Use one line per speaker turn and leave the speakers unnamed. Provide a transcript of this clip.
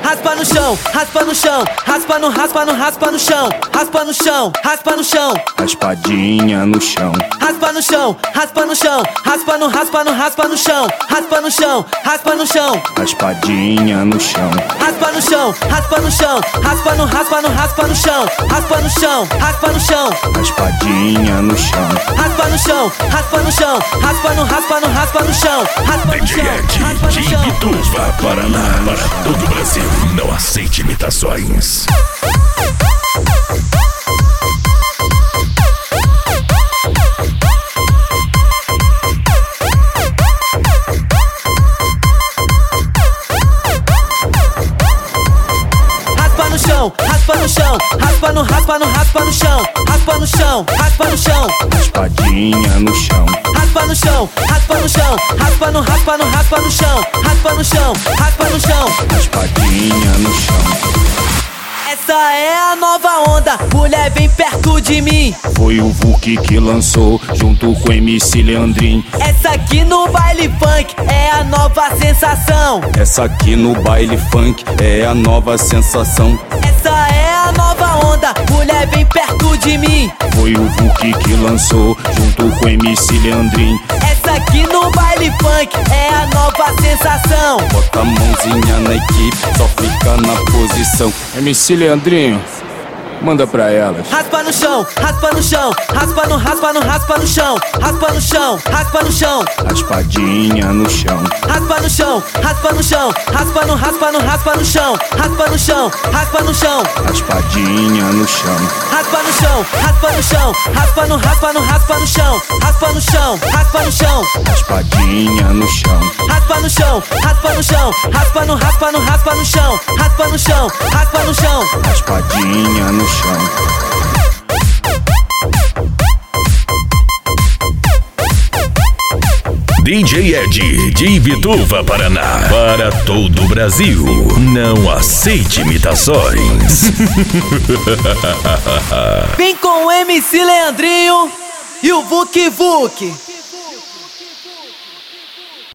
raspa no chão, raspa no chão, raspa no chão, raspa no chão, raspa no chão,
raspadinha no chão,
raspa no chão, raspa no chão, raspa no chão, raspa no chão, raspa no chão,
raspadinha no chão,
raspa no chão, raspa no chão, raspa no chão, raspa no chão, raspa no chão,
raspadinha no chão,
raspa no chão, raspa no chão, raspa no chão, raspa no
DJ
chão,
Ed de Imbituva, Paraná, para todo o Brasil. Não aceite imitações.
raspa no chão, raspa no chão, raspa no chão, raspa no chão, raspa no chão,
raspadinha no chão,
raspa no chão, raspa no chão, raspa no chão, raspa no chão, raspa no chão,
raspadinha no chão.
essa é a nova onda, mulher vem perto de mim.
Foi o Vuk que lançou, junto com MC Leandrinho.
Essa aqui no baile funk é a nova sensação.
Essa aqui no baile funk é a nova sensação.
Essa é a nova onda, mulher vem perto de mim.
Foi o Vuk que lançou, junto com MC Leandrinho.
Essa aqui no baile funk é a nova sensação.
Bota a mãozinha na equipe, só fica na posição. MC Leandrinho, manda pra elas.
Raspa no chão, raspa no chão, raspa no chão, raspa no chão, raspa no chão,
Raspadinha no chão,
raspa no chão, raspa no chão, raspa no chão, raspa no chão, raspa no chão,
raspadinha no chão,
raspa no chão, raspa no chão, raspa no chão, raspa no chão, raspa no chão,
raspadinha no chão,
raspa no chão, raspa no chão, raspa no chão, raspa no chão, raspa no chão,
raspadinha no chão.
DJ Ed de Imbituva, Paraná, para todo o Brasil. Não aceite imitações.
Vem com o MC Leandrinho e o Vuk Vuk.